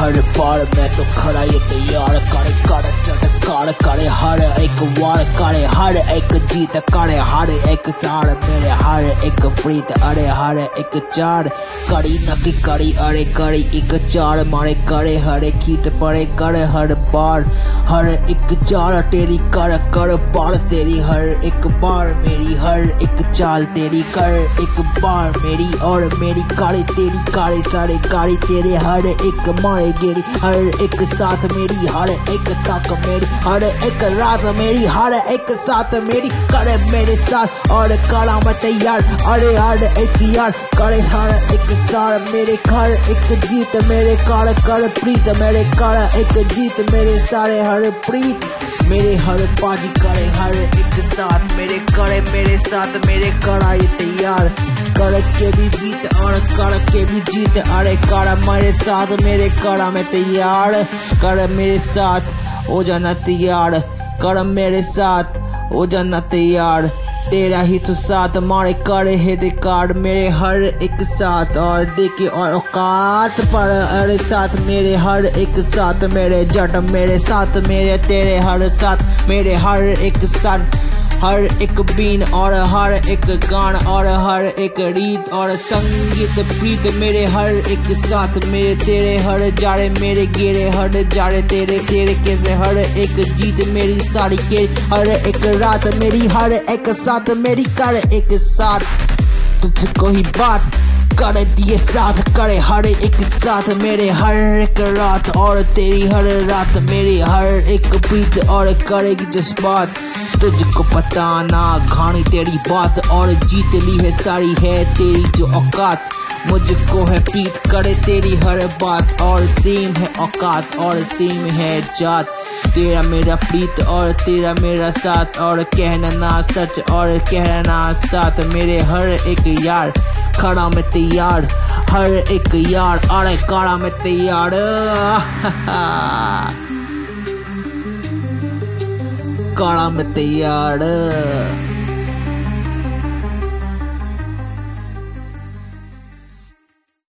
हर पार मैं तो खड़ा ये तैयार करे कर चटकार करे हर एक वार करे हर एक जीत करे हर एक चार मेरे हर एक प्रीत अरे हर एक चार कड़ी नकी कड़ी अरे कड़ी एक चार मारे करे हर कीट पड़े करे हर बार हर एक चार तेरी कर कर पार तेरी हर एक बार मेरी हर एक चाल तेरी कर एक बार मेरी और मेरी काली तेरी काली सारे काली तेरे हर एक मारे गेरी हर एक साथ मेरी हर एक तक मेरी हर एक रात मेरी हर एक साथ मेरी करे मेरे साथ और करा मैं तैयार अरे हर एक यार करे हर एक सार मेरे घर एक जीत मेरे कर कर प्रीत मेरे कर एक जीत मेरे सारे हर प्रीत मेरे हर पाजी करे हर एक साथ मेरे करे मेरे साथ मेरे करा ये तैयार कर के भी जीत और कर के भी जीत अरे कर मेरे साथ मेरे करा मैं तैयार कर मेरे साथ हो जाना तैयार कर मेरे साथ हो जाना तैयार तेरा ही तो साथ मारे करे हेड कार्ड मेरे हर एक साथ और देखे और औकात पर अरे साथ मेरे हर एक साथ मेरे जट मेरे साथ मेरे तेरे हर साथ मेरे हर एक साथ हर एक बीन और हर एक गान और हर एक रीत और संगीत प्रीत मेरे हर एक साथ मेरे तेरे हर जारे मेरे गेरे हर जारे तेरे तेरे कैसे हर एक जीत मेरी सारी के हर एक रात मेरी हर एक साथ मेरी कर एक साथ तुझको ही बात कर दिए साथ करे हर एक साथ मेरे हर एक रात और तेरी हर रात मेरी हर एक प्रीत और करेगी जज्बात तुझको पता ना घानी तेरी बात और जीत ली है सारी है तेरी जो औकात मुझको है प्रीत करे तेरी हर बात और सेम है औकात और सेम है जात तेरा मेरा प्रीत और तेरा मेरा साथ और कहना ना सच और कहना साथ मेरे हर एक यार खड़ा में तैयार हर एक यार अरे खड़ा में तैयार खड़ा में तैयार